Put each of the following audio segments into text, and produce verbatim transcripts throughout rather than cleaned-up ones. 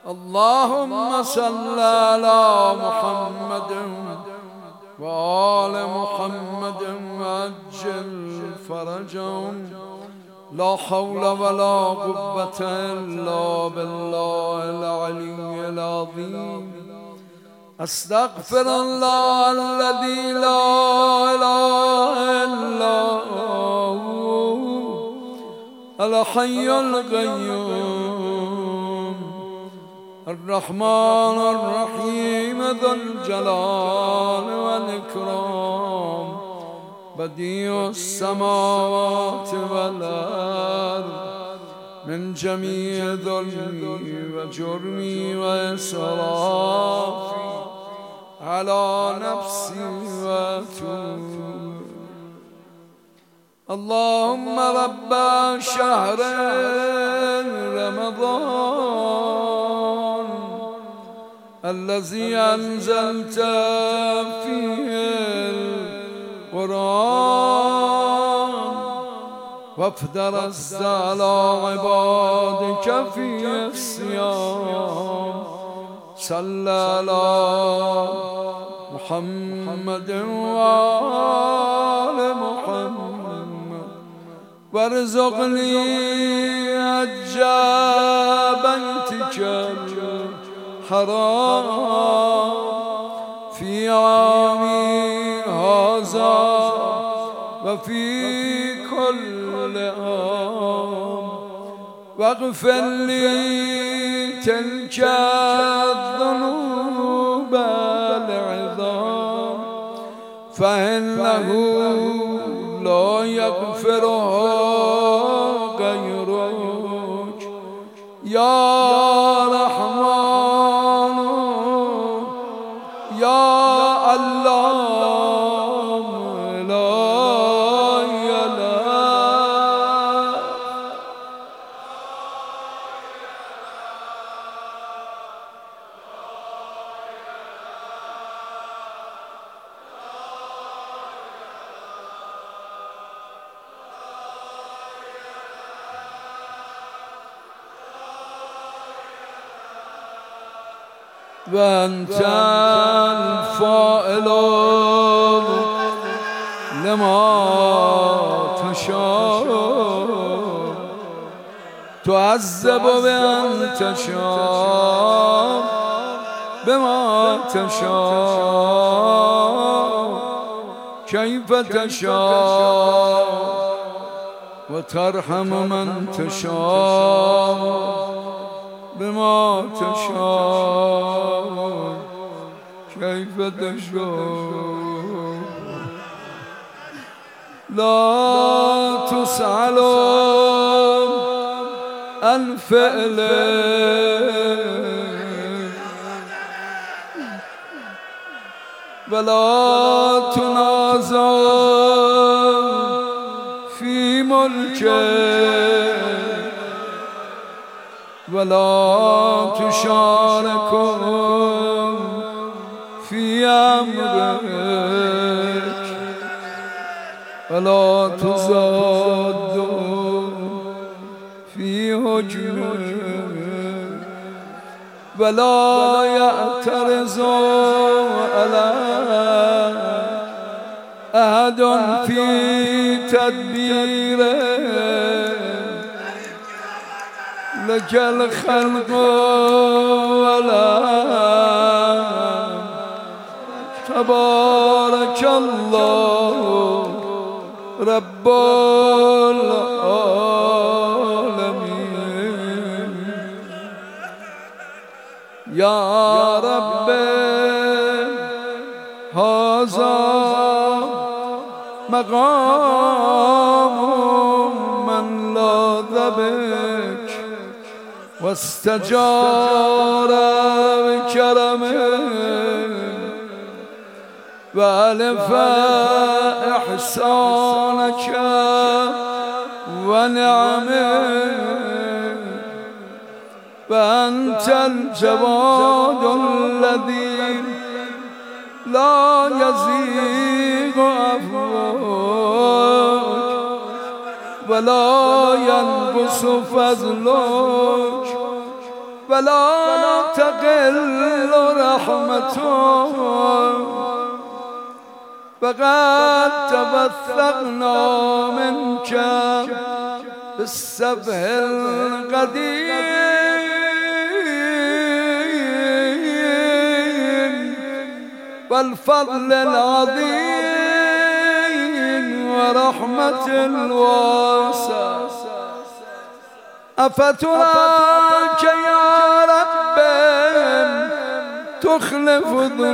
اللهم صل على محمد وآل محمد وعجل فرجهم. لا حول ولا قوة إلا بالله العلي العظيم. أستغفر الله الذي لا إله إلا هو الحي القيوم الرحمن الرحيم ذو الجلال والإكرام بديع السماوات والأرض من جميع ظلمي وجرمي وإسرافي على نفسي وأتوب. اللهم رب شهر رمضان الذي أنزلت فيه القرآن وافترضت على عبادك فيه الصيام صل على محمد وآل محمد وارزقني حج بيتك الحرام في عامي هذا وفي كل عام واغفر لي تلك الذنوب العظام فإنه لا يغفرها غيرك يا رحمن يا الله لا إله. وأنت الفاعل لما تشاء تعذب بأن تشاء بما تشاء كيف تشاء وترحم من تشاء بما تشاء كيف تشاء. لا تسأل عن فعل ولا تنازع في ملكه ولا تشاركهم في أمرك ولا تزاد في حجمك ولا يعترض على أحد في تدبيره لك الخلق ولا تبارك الله رب العالمين. يا رب هذا مقام من لاذ بك واستجار بكرمه وألف إحسانك ونعمه وأنت الجواد الذي لا يزيغ عفوك ولا ينقص فضلك ولا تقل رحمته فقد توثقنا منك بالسبح القديم والفضل العظيم ورحمة الواسع. أفتراك يا رب تخلف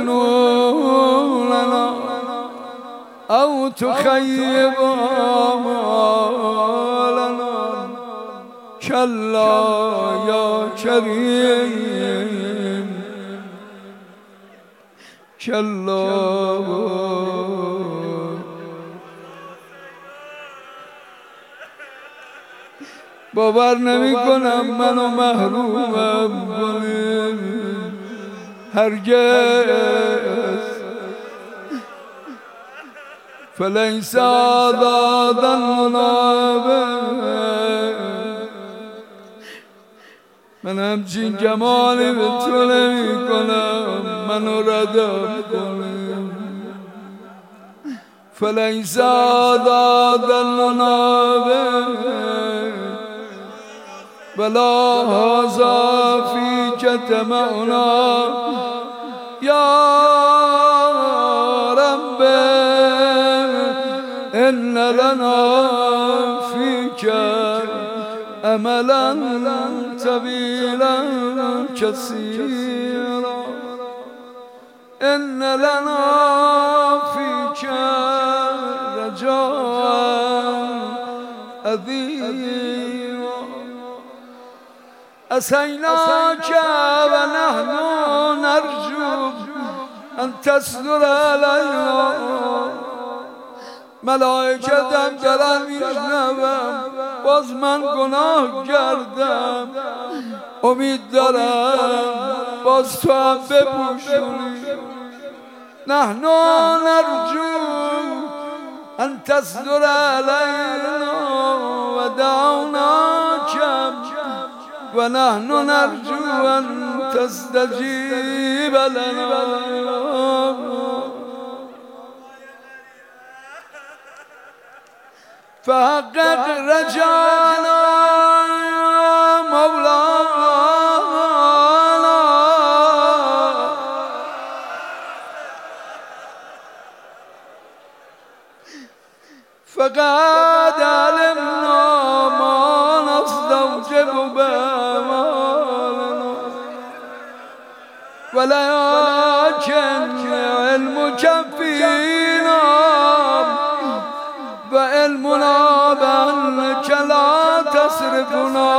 ظنوننا أو تخيب آمالنا؟ كلا يا كريم كلا. باور نمی کنم منو محرومم کنی هرگز. فلیس هذا ظننا به من همچین جمالی به تو نمی کنم منو ردم کنی. فلیس هذا ظننا به ولا هذا فيك تمعنا يا رب إن لنا فيك أملا طويلا كثيرا. إن لنا فيك رجاء عظيما. أسيناك ونحن نرجو أن تستر علينا. ملائکتم دارن میشنوم باز من گناه کردم امید دارم باز تو هم بپوشونی. نحن نرجو أن تستر علينا ودعوناك ونحن نرجو أن تستجيب لنا. فحقق رجانا مولانا فقد علمنا ما نستوجب بأعمالنا ولكن علمك فينا وعلمنا بأنك لا تصرفنا.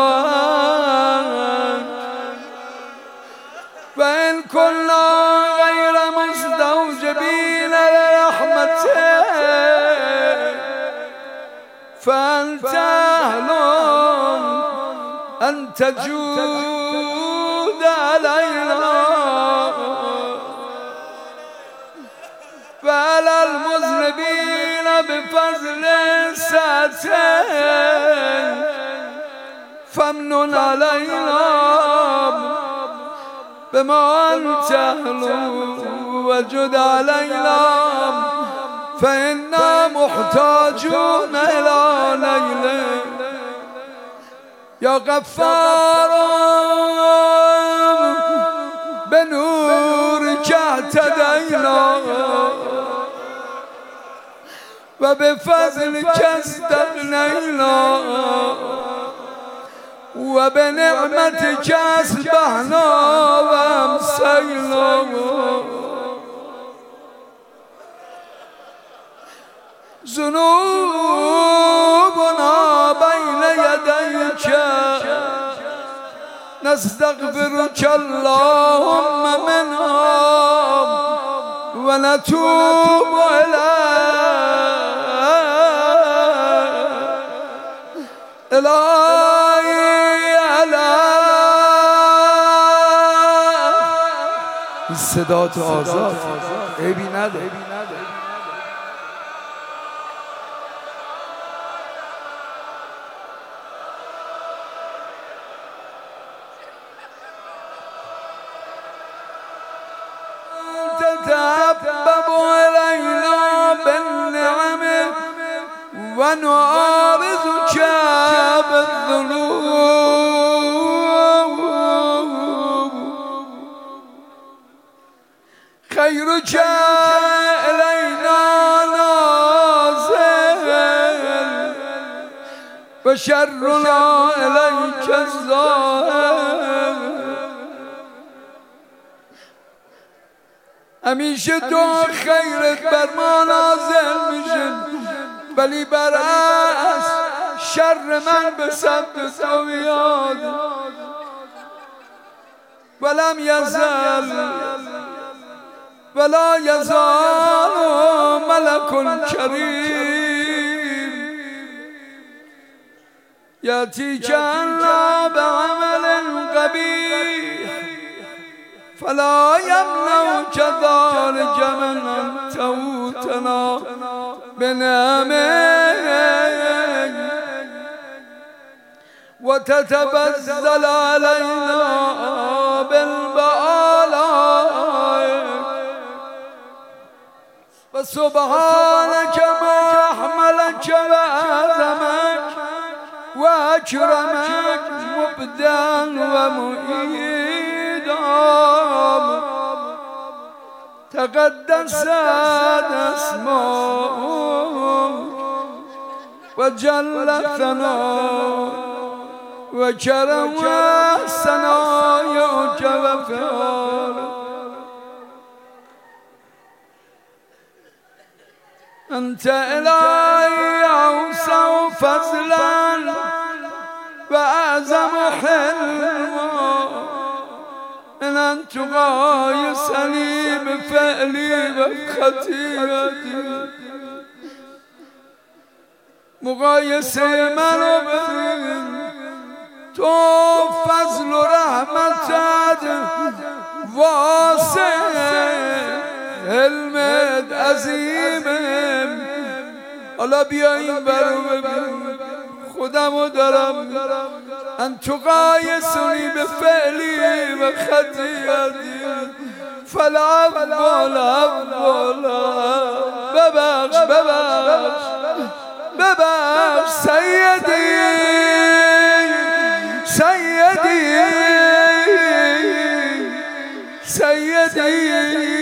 وإن كنا غير مستوجبين لرحمتك فأنت أهل أن تجود علينا. وعلى المذنبين بفضل ساتين فامنن علينا بما أنت أهل وجد علينا فإنا محتاجون إلى نيلك. يا غفار بنورك اهتدينا وبفضلك استغنينا وبنعمتك أصبحنا وأمسينا. ذنوبنا بين يديك نستغفرك اللهم منها ونتوب إليك. إلهي على صدات آزاد عیبی نداره. نتحبب إلينا بالنعم ونعارضك بالذنوب خيرك إلينا نازل وشرنا إليك الظاهر همیشه تو خیرت بر ما نازل میشه ولی برعکس شر من به سمت تو میاد ولم یزل ولا یزال ملک کریم یأتیک الا بعمل قبیح فلا یمنعک ذلک من ان تؤتنا بنعمه وتتبذل علينا بالبلاء فسبحانك ما أحملك وأعظمك وأكرمك مبدعا ومؤيدا تقدست اسماؤك وجل ثناؤك وكرم ثناياك وفعالك أنت إلهي أوسع فضلا وأعظم حلما من أن تقايسني بفعلي وبخطيئتي مقایسه منو ببین تو فضل و رحمتت واسع علمت عظیمه حالا بیا این برو ببین خودمو دارم ان تقایسنی به فعلی و خطیئتی فلا ولا ولا ببخش ببخش ببخش سیدی سیدی سیدی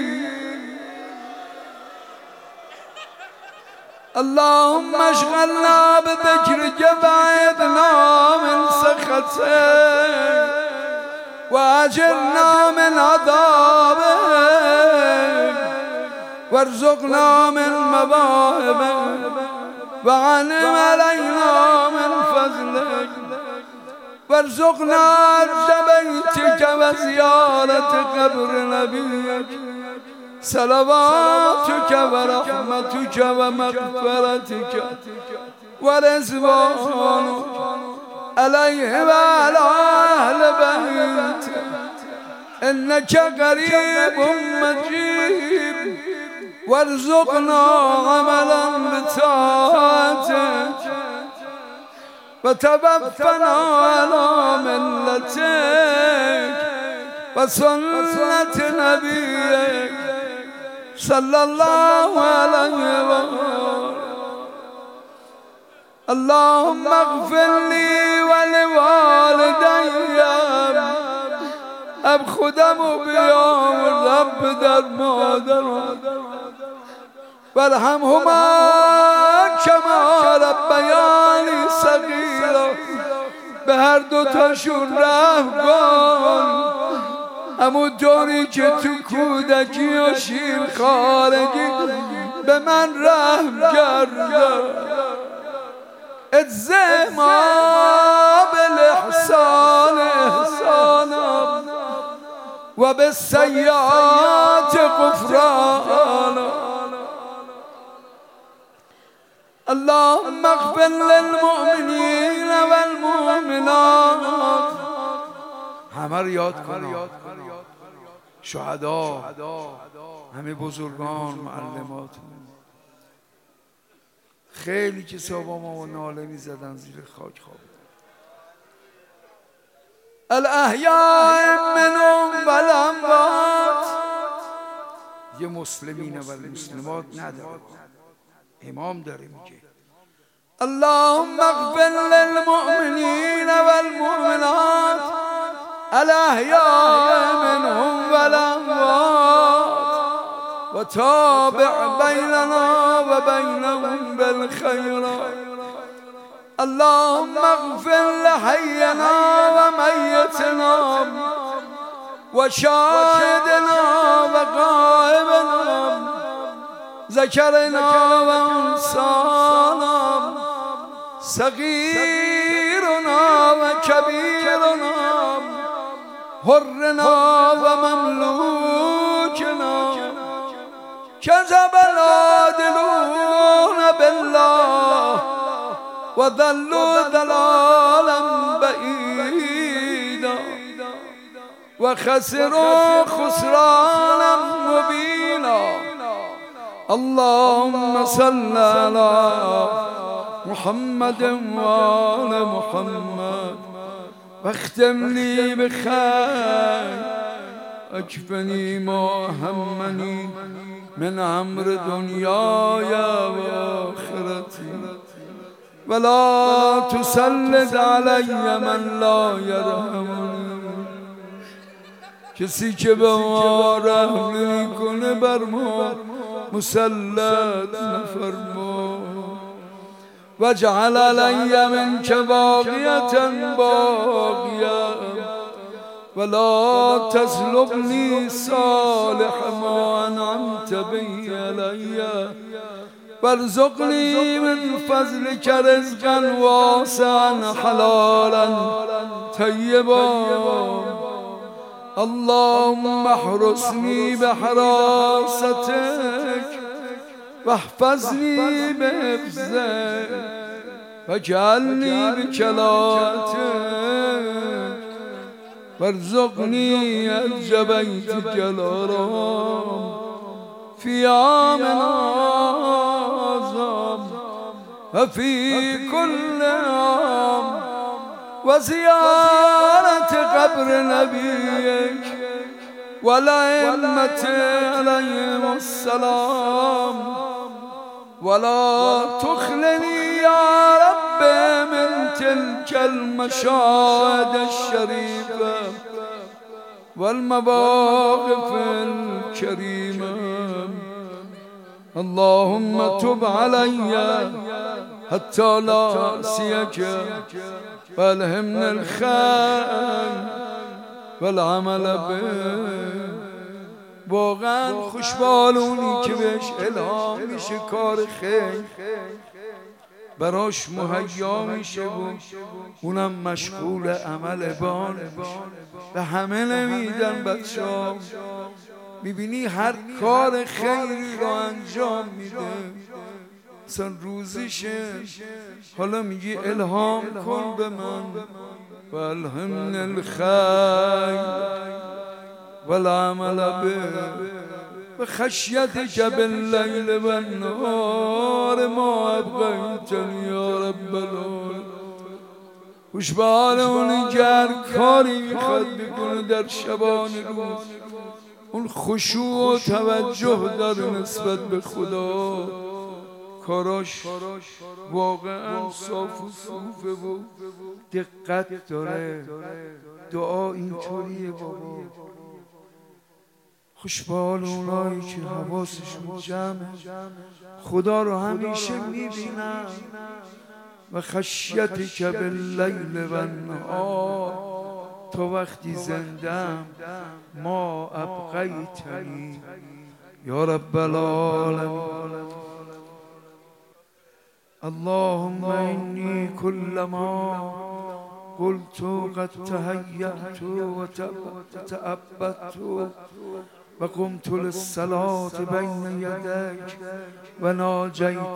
اللهم اشغلنا بذكرك بعدنا من سخطك واجرنا من عذابك وارزقنا من مواهبك وغنم علينا من فضلك وارزقنا عرض بيتك وزيارة قبر نبيك صلواتك ورحمتك ومغفرتك ورضوانك عليه وعلى أهل بيته إنك قريب مجيب وارزقنا عملا بطاعتك وتوفنا على ملتك وسنة نبيك صلى الله عليه وسلم اللهم اغفر لي ولوالدي اب خودمو بیام رب در مادرم وارحمهما کما ربیانی صغیرا به هر دوتاشون رحم کن همونطوری که تو کودکی و شیرخوارگی به من رحم کرد اجزه ما بالاحسان احسانا و بالسیئات غفرانا اللهم اغفر للمؤمنین والمؤمنات همه رو یاد کن شهدا همه بزرگان معلمات خیلی کسا با ما ناله می زدن زیر خاک خواب الاحیاء منهم والاموات مسلمین و المسلمات نداره، امام داره میگه اللهم اغفر للمؤمنین والمؤمنات الاحیاء منهم والاموات وتابع بیننا و بینهم بالخیرات اللهم اغفر لحینا و میتنا و شاهدنا و غائبنا ذکرنا و انسانا صغیرنا و کبیرنا حرنا و مملوکنا کذب العادلون بالله و ضلوا ضلالا بعیدا و خسروا خسرانا مبینا اللهم صل على محمد وآل محمد واختم لي بخير اكفني ما همني من امر دنياي واخرتي ولا تسلط علي من لا يرحمني کسی که به ما رحم نمیکنه بر ما مسلط نفرما واجعل علی منک باقیة باقیة ولا تسلبنی صالح ما انعمت به علی وارزقنی من فضلک رزقا واسعا حلالا طیبا اللهم احرسني بحراستك واحفظني بحفظك واجعلني بكلاتك وارزقني أرج بيتك الحرام في عام أعظم وفي كل عام وزيارة قبر نبيك والأئمة عليهم السلام ولا تخلني يا رب من تلك المشاهد الشريفة والمواقف الكريمة اللهم تب علي حتى لا أنسيك والهمنا الخير والعمل به واقعا خوشبالونی که بهش الهام میشه کار خیر براش مهیا میشه و اونم مشغول عمل بان به همه نمیدن بچه ها میبینی هر کار خیری رو انجام میده اصلا روزیشه حالا میگی الهام کن به من و الهمن الخیر والعمل به و خشیتک باللیل و النهار ما ابقیتنی یا رب العالمین خوشبال اونی که هر کاری میخواد بکنه در شبان روز اون خشوع و توجه داره نسبت به خدا کاراش واقعا صاف و صوفه و دقت داره دعا اینطوریه بابا خوشبال اونایی که حواسشون جمعه خدا رو همیشه میبینن و خشیتک باللیل و النهار تا وقتی زندم ما ابقیتنی یا رب العالمین اللهم إني كلما قلت قد تهيأت وتأبدت وقمت للصلاة بين يديك وناجيت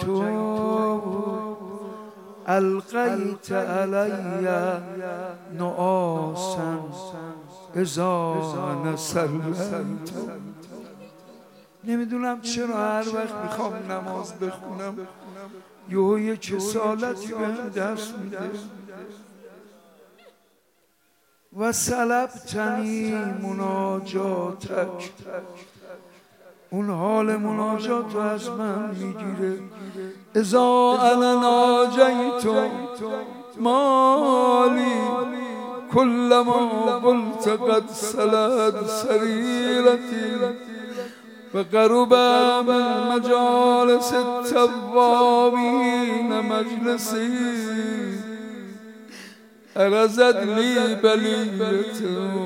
ألقيت علي نعاسا إذا نسلمت. نمیدونم چرا هر وقت میخوام نماز بخونم یهو یه کسالتی بهم دست میده و سلبتنی مناجاتک اون حال مناجات رو از من میگیره. اذا انا ناجیت مالی كلما قلت قد سلت سريرتي وقرب من مجالس التوابين مجلسي أرزت لي بلية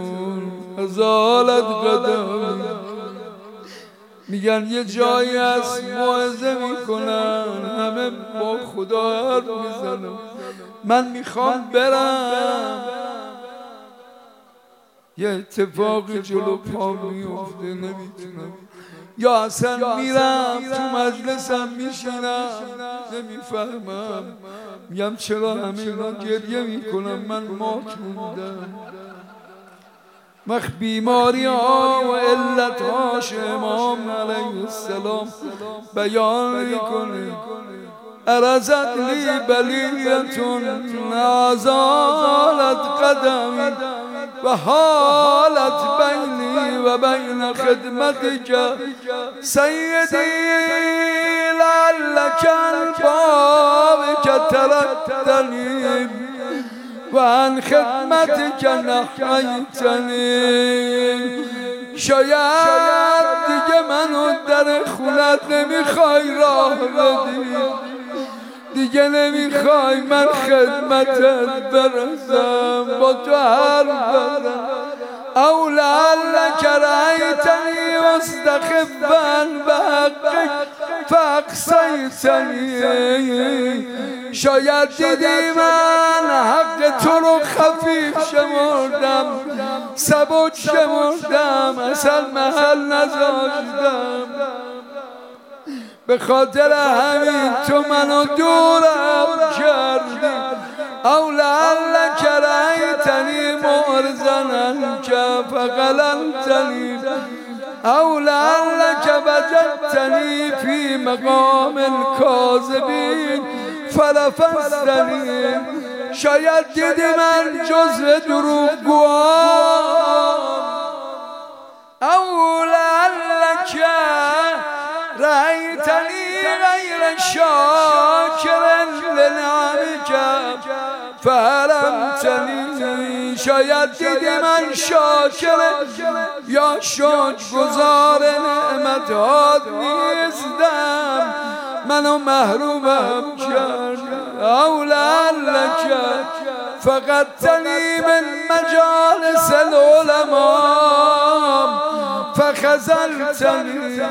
أزالت قدمي. میگن یه جایی از موعظه میکنن همه با خدا حرف میزنن، من میخوام برم، یه اتفاقی جلو پا میفته نمیتونم، یا اصلا میرم تو مجلسم میشینم نمیفهمم، میگم چرا همه اینا گریه میکنم من مات موندم. مخ بیماری ها و علت هاش امام علیه السلام بیان میکنه. ارزت لی بلیتون ازالت قدمی و حالت بینی و بین خدمتک سیدی لعلک البابک ترکتنی و عن خدمتک نحیتنی. شاید دیگه منو در خونت نمیخوای راه بدی، دیگه نمیخوای من خدمتت برسم با تو حرف بزنم. او لعلک رأیتنی مستخفا بحقک فاقصیتنی. شاید دیدی من حق تو رو خفیف شمردم، سبک شمردم، اصلا محل نذاشتم، به خاطر همین تو منو دورم کردی. او لعلک رأیتنی معرضا که فقللتنی او لعلک وجدتنی فی مقام الکاذبین فلفظتنی. شاید دیدی من جزو دروغگوام. او لعلک رأیتنی غیر شاکر لنعمک فحرمتنی. شاید دیدی من شاکر یا شکرگزار نعمتات نیستم، منو محرومم کرد. او لعلک فقدتنی من مجالس العلماء فخذلتنی.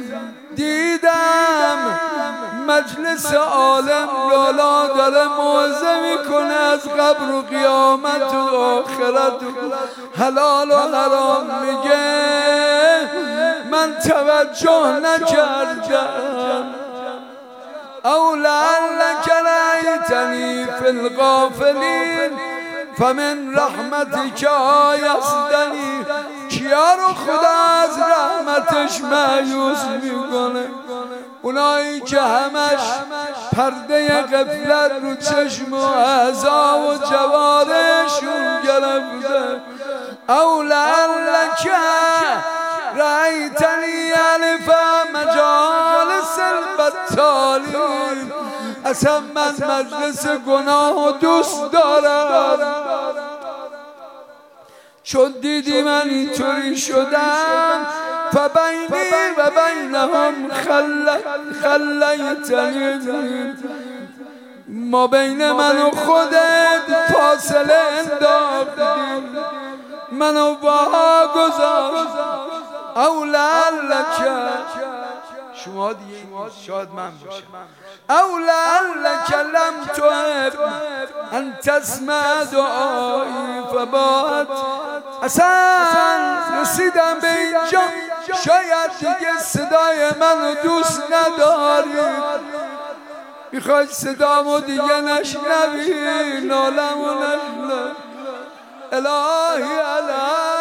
دیدم مجلس عالم لالا داره موعظه میکنه از قبر و قیامت و آخرت و حلال و حرام میگه، من توجه نکردم. او لعلک رأیتنی فی الغافلین فمن رحمتک آیستنی. کیا رو خدا از رحمتش مایوس میکنه؟ اونایی که همش پرده غفلت رو چشم و اعضا و جوارشون گرفته. او لعلک رأیتنی الف مجالس البطالین. اصلا من مجلس گناه و دوست دارم، چون دیدی من اینطوری شدم فبینی و بینهم خلیتنی. ما بین من و خودت فاصله انداختی، منو با گذاشت. او لعلک شما دیگه شاید من باشم. او لعلک لم تحب ان تسمع دعایی فبات. اصلا رسیدم به اینجا شاید دیگه صدای منو دوست نداری، میخوای صدامو دیگه نشنوی، نالمو نشنوی. الهی الهی